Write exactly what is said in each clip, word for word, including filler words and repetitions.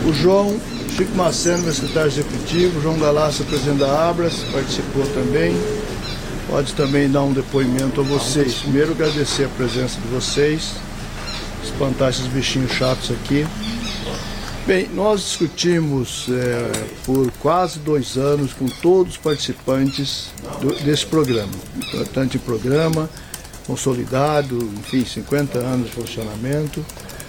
O João Chico Maceno, meu secretário executivo, João Galaça, presidente da Abras, participou também. Pode também dar um depoimento a vocês. Primeiro, agradecer a presença de vocês, espantar esses bichinhos chatos aqui. Bem, nós discutimos é, por quase dois anos com todos os participantes do, desse programa. Importante programa, consolidado, enfim, cinquenta anos de funcionamento.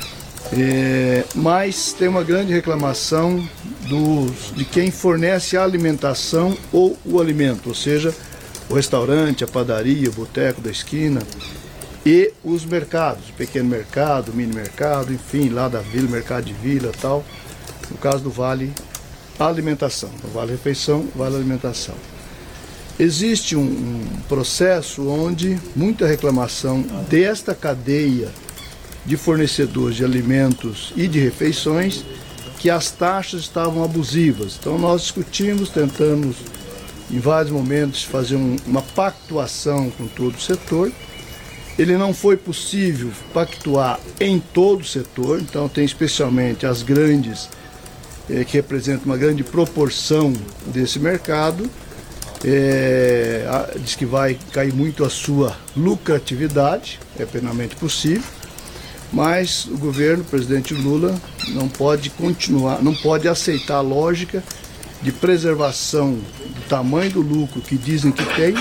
É, mas tem uma grande reclamação dos, de quem fornece a alimentação ou o alimento, ou seja, o restaurante, a padaria, o boteco da esquina e os mercados, o pequeno mercado, o mini mercado, enfim, lá da vila, mercado de vila e tal. No caso do Vale Alimentação, o Vale Refeição, Vale Alimentação. Existe um, um processo onde muita reclamação desta cadeia de fornecedores de alimentos e de refeições, que as taxas estavam abusivas. Então nós discutimos, tentamos em vários momentos fazer um, uma pactuação com todo o setor. Ele não foi possível pactuar em todo o setor, então tem especialmente as grandes, eh, que representam uma grande proporção desse mercado. É, diz que vai cair muito a sua lucratividade, é plenamente possível, mas o governo, o presidente Lula, não pode continuar, não pode aceitar a lógica de preservação do tamanho do lucro que dizem que tem,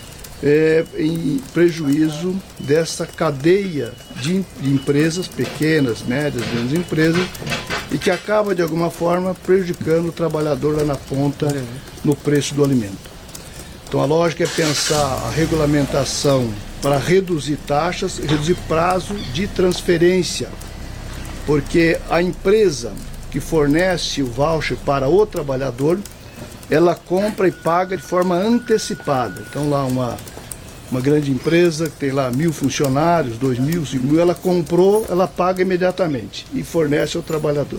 é, em prejuízo dessa cadeia de, de empresas pequenas, médias, grandes empresas, e que acaba de alguma forma prejudicando o trabalhador lá na ponta no preço do alimento. Então a lógica é pensar a regulamentação para reduzir taxas, reduzir prazo de transferência, porque a empresa que fornece o voucher para o trabalhador, ela compra e paga de forma antecipada. Então lá uma, uma grande empresa que tem lá mil funcionários, dois mil, cinco mil, ela comprou, ela paga imediatamente e fornece ao trabalhador.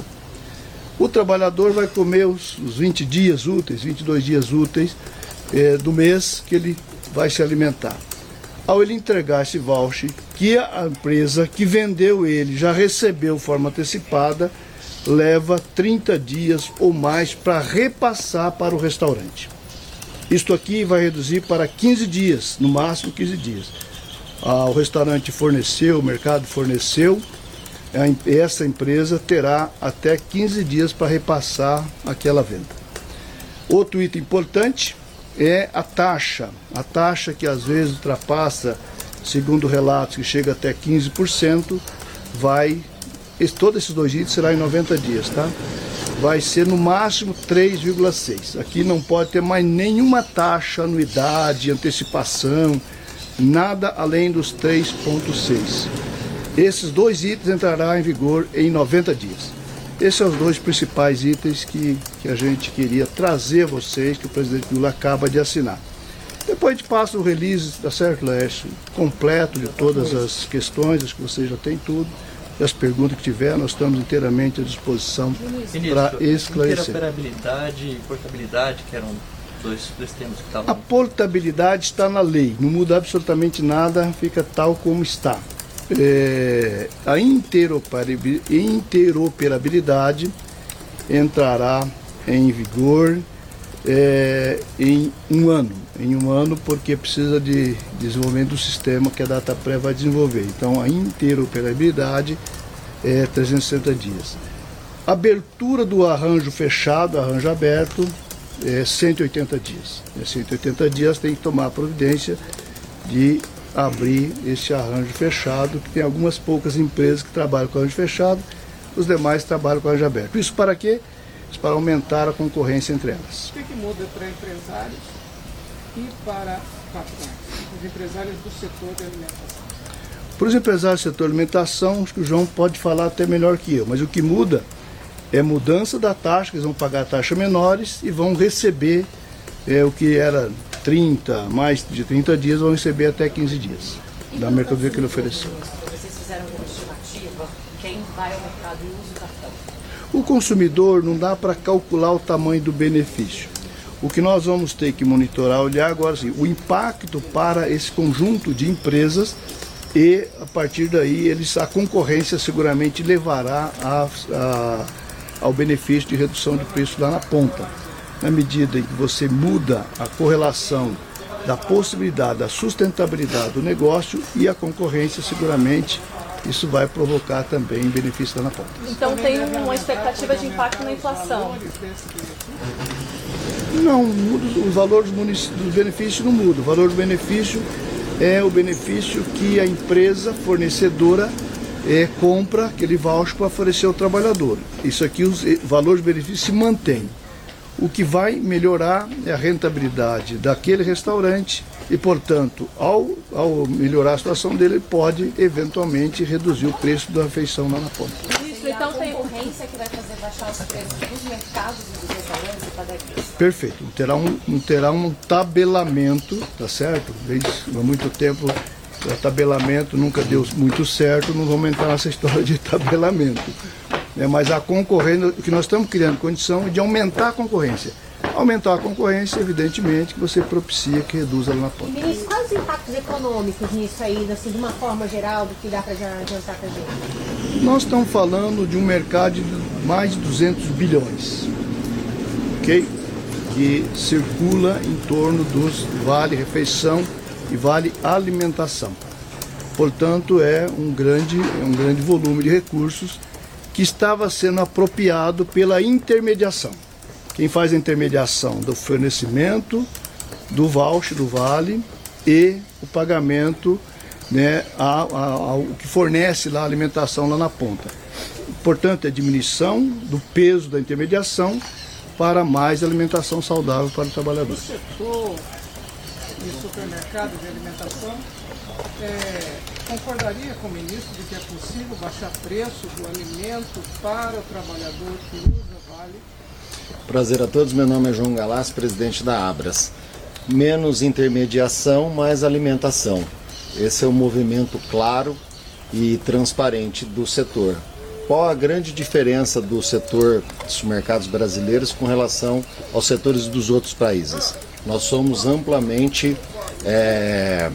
O trabalhador vai comer os, os vinte dias úteis, vinte e dois dias úteis é, do mês que ele vai se alimentar. Ao ele entregar esse voucher, que a empresa que vendeu ele já recebeu de forma antecipada, leva trinta dias ou mais para repassar para o restaurante. Isto aqui vai reduzir para quinze dias, no máximo quinze dias. Ah, o restaurante forneceu, o mercado forneceu, essa empresa terá até quinze dias para repassar aquela venda. Outro item importante é a taxa. A taxa que às vezes ultrapassa, segundo relatos, que chega até quinze por cento, vai... Esse, todos esses dois itens será em noventa dias, tá? Vai ser no máximo três vírgula seis. Aqui não pode ter mais nenhuma taxa, anuidade, antecipação, nada além dos três vírgula seis. Esses dois itens entrarão em vigor em noventa dias. Esses são os dois principais itens que, que a gente queria trazer a vocês, que o presidente Lula acaba de assinar. Depois a gente passa o release, tá certo, Laércio? Completo de todas as questões, acho que vocês já têm tudo. E as perguntas que tiver, nós estamos inteiramente à disposição para esclarecer. Interoperabilidade e portabilidade, que eram dois, dois temas que estavam... A portabilidade está na lei, não muda absolutamente nada, fica tal como está. É, a interoperabilidade entrará em vigor é, em um ano. Em um ano, porque precisa de desenvolvimento do sistema que a Dataprev vai desenvolver. Então, a interoperabilidade é trezentos e sessenta dias. Abertura do arranjo fechado, arranjo aberto, é cento e oitenta dias. É cento e oitenta dias tem que tomar a providência de abrir esse arranjo fechado, que tem algumas poucas empresas que trabalham com arranjo fechado, os demais trabalham com arranjo aberto. Isso para quê? Isso para aumentar a concorrência entre elas. O que, que muda para empresários e para patrões, os empresários do setor de alimentação? Para os empresários do setor de alimentação, acho que o João pode falar até melhor que eu, mas o que muda é a mudança da taxa, que eles vão pagar taxas menores e vão receber é, o que era trinta, mais de trinta dias, vão receber até quinze dias da mercadoria que ele ofereceu. Vocês fizeram uma estimativa, quem vai ao mercado e usa o cartão? O consumidor não dá para calcular o tamanho do benefício. O que nós vamos ter que monitorar, olhar agora, sim, o impacto para esse conjunto de empresas e, a partir daí, eles, a concorrência seguramente levará a, a, ao benefício de redução de preço lá na ponta. Na medida em que você muda a correlação da possibilidade, da sustentabilidade do negócio e a concorrência, seguramente isso vai provocar também benefício lá na ponta. Então tem uma expectativa de impacto na inflação? Não, o valor dos, dos benefícios não muda. O valor do benefício é o benefício que a empresa fornecedora é, compra aquele voucher para oferecer ao trabalhador. Isso aqui, os valores do benefício se mantêm. O que vai melhorar é a rentabilidade daquele restaurante e, portanto, ao, ao melhorar a situação dele, ele pode eventualmente reduzir o preço da refeição lá na ponta. Isso, então tem concorrência que vai fazer baixar os preços dos mercados e dos restaurantes e padarias? Perfeito. Não terá um, não terá um tabelamento, tá certo? Desde há muito tempo o tabelamento nunca deu muito certo, não vamos entrar nessa história de tabelamento. É, mas a concorrência, o que nós estamos criando condição de aumentar a concorrência. Aumentar a concorrência, evidentemente, que você propicia que reduza lá na ponta. Ministro, quais os impactos econômicos nisso aí, assim, de uma forma geral, do que dá para adiantar para a gente? Nós estamos falando de um mercado de mais de duzentos bilhões, ok? Que circula em torno dos Vale Refeição e Vale Alimentação. Portanto, é um grande, é um grande volume de recursos que estava sendo apropriado pela intermediação. Quem faz a intermediação do fornecimento, do voucher, do vale e o pagamento, né, ao, ao que fornece lá a alimentação lá na ponta. Portanto, é a diminuição do peso da intermediação para mais alimentação saudável para o trabalhador. O setor de supermercado de alimentação é, concordaria com o ministro de que é possível baixar preço do alimento para o trabalhador que usa vale? Prazer a todos, meu nome é João Galás, presidente da Abras. Menos intermediação, mais alimentação. Esse é um movimento claro e transparente do setor. Qual a grande diferença do setor de supermercados brasileiros com relação aos setores dos outros países? Nós somos amplamente, é,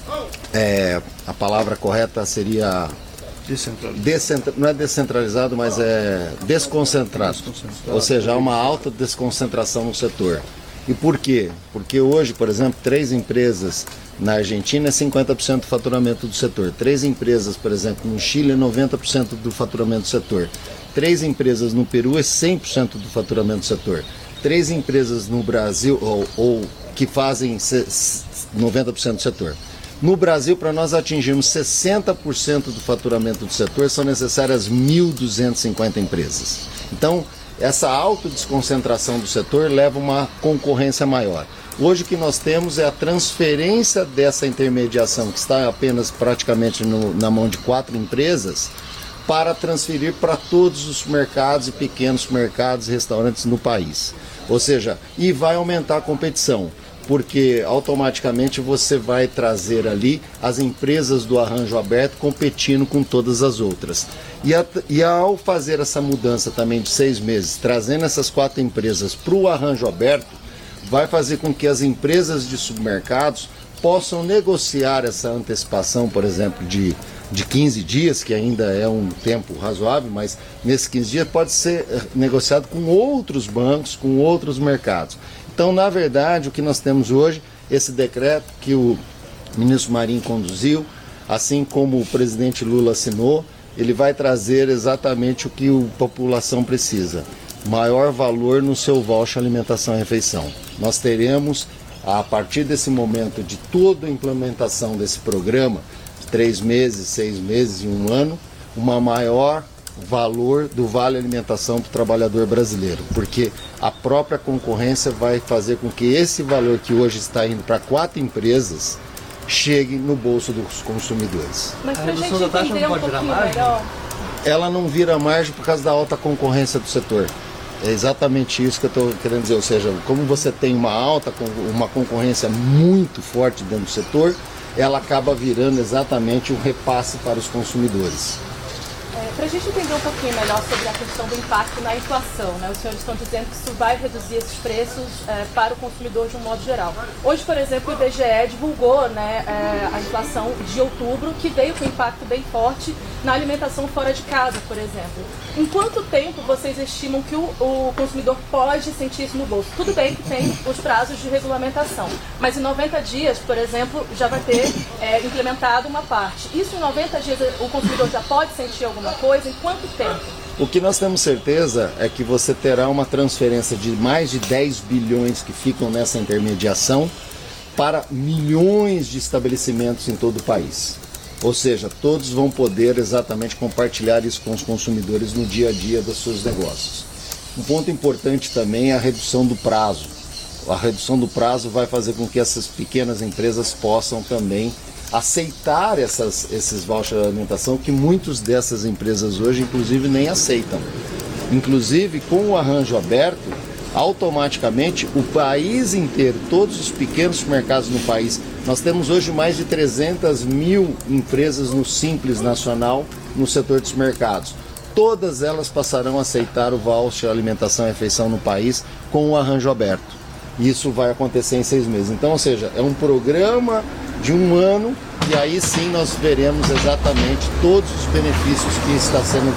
é, a palavra correta seria... Descentralizado. Decentra... Não é descentralizado, mas é desconcentrado. desconcentrado. Ou seja, há uma alta desconcentração no setor. E por quê? Porque hoje, por exemplo, três empresas na Argentina é cinquenta por cento do faturamento do setor. Três empresas, por exemplo, no Chile é noventa por cento do faturamento do setor. Três empresas no Peru é cem por cento do faturamento do setor. Três empresas no Brasil, ou, ou que fazem noventa por cento do setor. No Brasil, para nós atingirmos sessenta por cento do faturamento do setor, são necessárias mil duzentas e cinquenta empresas. Então, essa autodesconcentração do setor leva a uma concorrência maior. Hoje o que nós temos é a transferência dessa intermediação, que está apenas praticamente no, na mão de quatro empresas, para transferir para todos os mercados e pequenos mercados e restaurantes no país. Ou seja, e vai aumentar a competição, porque automaticamente você vai trazer ali as empresas do arranjo aberto competindo com todas as outras. E, a, e ao fazer essa mudança também de seis meses, trazendo essas quatro empresas para o arranjo aberto, vai fazer com que as empresas de supermercados possam negociar essa antecipação, por exemplo, de, de quinze dias, que ainda é um tempo razoável, mas nesses quinze dias pode ser negociado com outros bancos, com outros mercados. Então, na verdade, o que nós temos hoje, esse decreto que o ministro Marinho conduziu, assim como o presidente Lula assinou, ele vai trazer exatamente o que a população precisa. Maior valor no seu voucher alimentação e refeição. Nós teremos, a partir desse momento de toda a implementação desse programa, de três meses, seis meses e um ano, uma maior valor do Vale Alimentação para o trabalhador brasileiro, porque a própria concorrência vai fazer com que esse valor que hoje está indo para quatro empresas chegue no bolso dos consumidores. Mas para a gente entender um pouquinho melhor... Ela não vira margem por causa da alta concorrência do setor. É exatamente isso que eu estou querendo dizer, ou seja, como você tem uma alta, uma concorrência muito forte dentro do setor, ela acaba virando exatamente um repasse para os consumidores. É, para a gente entender um pouquinho melhor sobre a questão do impacto na inflação, né? Os senhores estão dizendo que isso vai reduzir esses preços é, para o consumidor de um modo geral. Hoje, por exemplo, o I B G E divulgou, né, é, a inflação de outubro, que veio com impacto bem forte na alimentação fora de casa, por exemplo. Em quanto tempo vocês estimam que o, o consumidor pode sentir isso no bolso? Tudo bem que tem os prazos de regulamentação, mas em noventa dias, por exemplo, já vai ter é, implementado uma parte. Isso em noventa dias o consumidor já pode sentir alguma coisa? Em quanto tempo? O que nós temos certeza é que você terá uma transferência de mais de dez bilhões que ficam nessa intermediação para milhões de estabelecimentos em todo o país. Ou seja, todos vão poder exatamente compartilhar isso com os consumidores no dia a dia dos seus negócios. Um ponto importante também é a redução do prazo. A redução do prazo vai fazer com que essas pequenas empresas possam também aceitar essas, esses vouchers de alimentação, que muitas dessas empresas hoje, inclusive, nem aceitam. Inclusive, com o arranjo aberto, automaticamente o país inteiro, todos os pequenos supermercados no país, nós temos hoje mais de trezentas mil empresas no Simples Nacional, no setor de supermercados. Todas elas passarão a aceitar o voucher alimentação e refeição no país com o arranjo aberto. Isso vai acontecer em seis meses. Então, ou seja, é um programa de um ano e aí sim nós veremos exatamente todos os benefícios que está sendo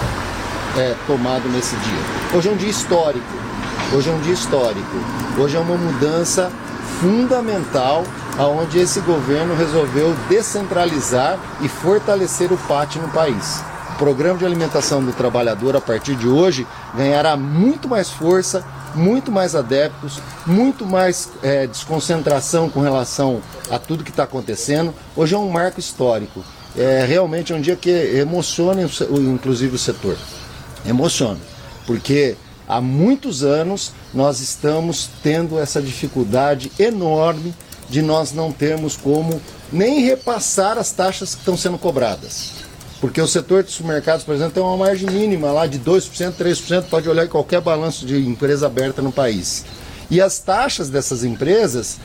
é, tomado nesse dia. Hoje é um dia histórico. Hoje é um dia histórico. Hoje é uma mudança fundamental aonde esse governo resolveu descentralizar e fortalecer o PAT no país. O Programa de Alimentação do Trabalhador, a partir de hoje, ganhará muito mais força, muito mais adeptos, muito mais é, desconcentração com relação a tudo que está acontecendo. Hoje é um marco histórico. É realmente um dia que emociona, inclusive, o setor. Emociona, porque há muitos anos nós estamos tendo essa dificuldade enorme de nós não termos como nem repassar as taxas que estão sendo cobradas. Porque o setor de supermercados, por exemplo, tem uma margem mínima lá de dois por cento, três por cento, pode olhar em qualquer balanço de empresa aberta no país. E as taxas dessas empresas,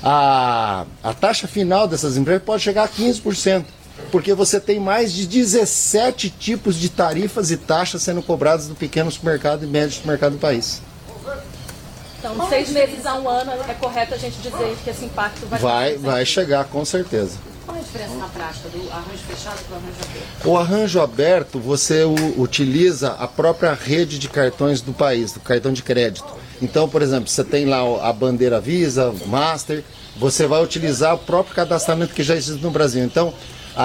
a, a taxa final dessas empresas pode chegar a quinze por cento. Porque você tem mais de dezessete tipos de tarifas e taxas sendo cobradas do pequeno supermercado e médio supermercado do país. Então, seis meses a um ano é correto a gente dizer que esse impacto vai Vai, vai chegar, com certeza. Qual é a diferença na prática do arranjo fechado para o arranjo aberto? O arranjo aberto, você o, utiliza a própria rede de cartões do país, do cartão de crédito. Então, por exemplo, você tem lá a bandeira Visa, Master, você vai utilizar o próprio cadastramento que já existe no Brasil. Então,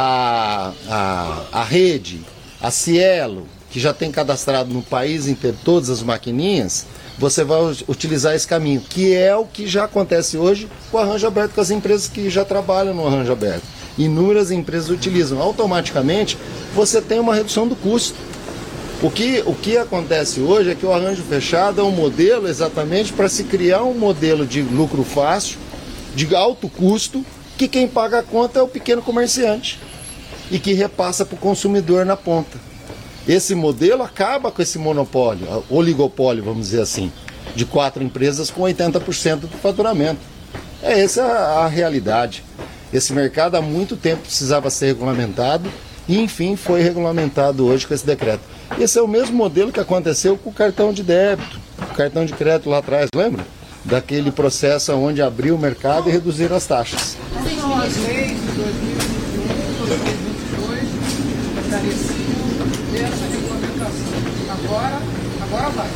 a, a, a rede, a Cielo, que já tem cadastrado no país inteiro todas as maquininhas, você vai utilizar esse caminho, que é o que já acontece hoje com o arranjo aberto, com as empresas que já trabalham no arranjo aberto. Inúmeras empresas utilizam. Automaticamente, você tem uma redução do custo. O que, o que acontece hoje é que o arranjo fechado é um modelo exatamente para se criar um modelo de lucro fácil, de alto custo, que quem paga a conta é o pequeno comerciante e que repassa para o consumidor na ponta. Esse modelo acaba com esse monopólio, oligopólio, vamos dizer assim, de quatro empresas com oitenta por cento do faturamento. É essa a, a realidade. Esse mercado há muito tempo precisava ser regulamentado e, enfim, foi regulamentado hoje com esse decreto. Esse é o mesmo modelo que aconteceu com o cartão de débito, o cartão de crédito lá atrás, lembra? Daquele processo onde abriu o mercado e reduziram as taxas. São as leis de dois mil e vinte e um, dois mil e vinte e dois, que careciam dessa regulamentação. Agora, agora vai.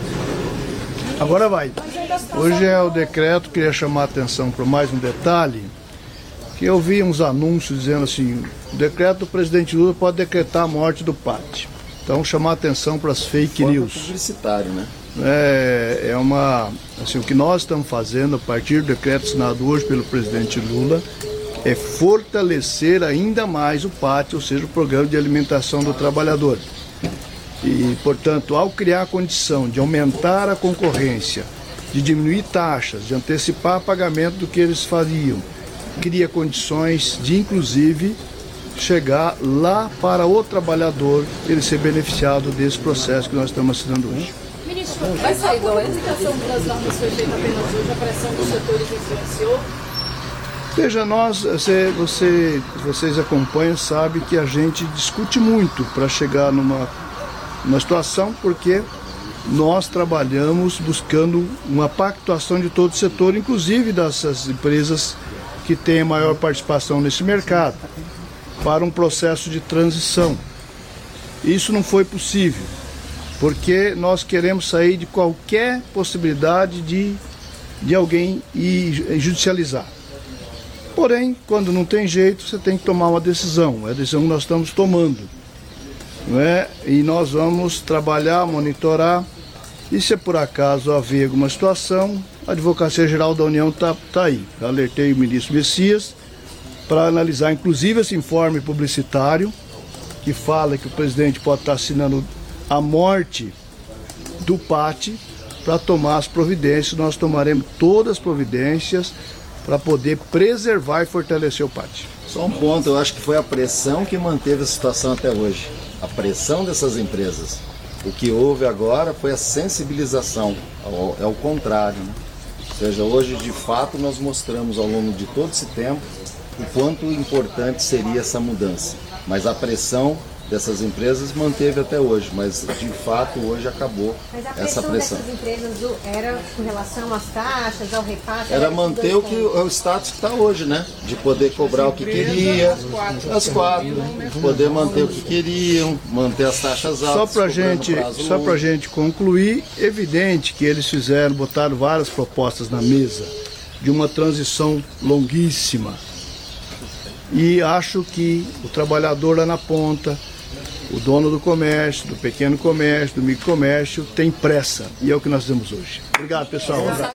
Agora vai. Hoje é o decreto, queria chamar a atenção para mais um detalhe, que eu vi uns anúncios dizendo assim, o decreto do presidente Lula pode decretar a morte do PAT. Então, chamar a atenção para as fake news. Publicitário, né? É, é uma, assim, o que nós estamos fazendo a partir do decreto assinado hoje pelo presidente Lula é fortalecer ainda mais o PAT, ou seja, o Programa de Alimentação do Trabalhador. E, portanto, ao criar a condição de aumentar a concorrência, de diminuir taxas, de antecipar pagamento do que eles faziam, cria condições de, inclusive, chegar lá para o trabalhador ele ser beneficiado desse processo que nós estamos assinando hoje. Ministro, essa publicação das normas foi feita apenas hoje, a pressão dos setores influenciou? Veja, nós, você, você, vocês acompanham, sabem que a gente discute muito para chegar numa, numa situação, porque nós trabalhamos buscando uma pactuação de todo o setor, inclusive dessas empresas que têm maior participação nesse mercado, para um processo de transição. Isso não foi possível, porque nós queremos sair de qualquer possibilidade de, de alguém ir judicializar. Porém, quando não tem jeito, você tem que tomar uma decisão. É a decisão que nós estamos tomando, não é? E nós vamos trabalhar, monitorar. E se por acaso haver alguma situação, a Advocacia Geral da União está tá aí. Eu alertei o ministro Messias para analisar, inclusive, esse informe publicitário que fala que o presidente pode estar assinando a morte do P A T, para tomar as providências. Nós tomaremos todas as providências para poder preservar e fortalecer o P A T. Só um ponto, eu acho que foi a pressão que manteve a situação até hoje. A pressão dessas empresas. O que houve agora foi a sensibilização, é o contrário, né? Ou seja, hoje de fato nós mostramos ao longo de todo esse tempo o quanto importante seria essa mudança. Mas a pressão dessas empresas manteve até hoje, mas de fato hoje acabou essa pressão. Mas a pressão dessas empresas era com relação às taxas, ao repasse? Era manter o, que, o status que está hoje, né? De poder cobrar o que queria, as quatro, poder manter o que queriam, manter as taxas altas. Só para gente, só para gente concluir, evidente que eles fizeram, botaram várias propostas na mesa de uma transição longuíssima. E acho que o trabalhador lá na ponta, o dono do comércio, do pequeno comércio, do microcomércio, tem pressa. E é o que nós temos hoje. Obrigado, pessoal.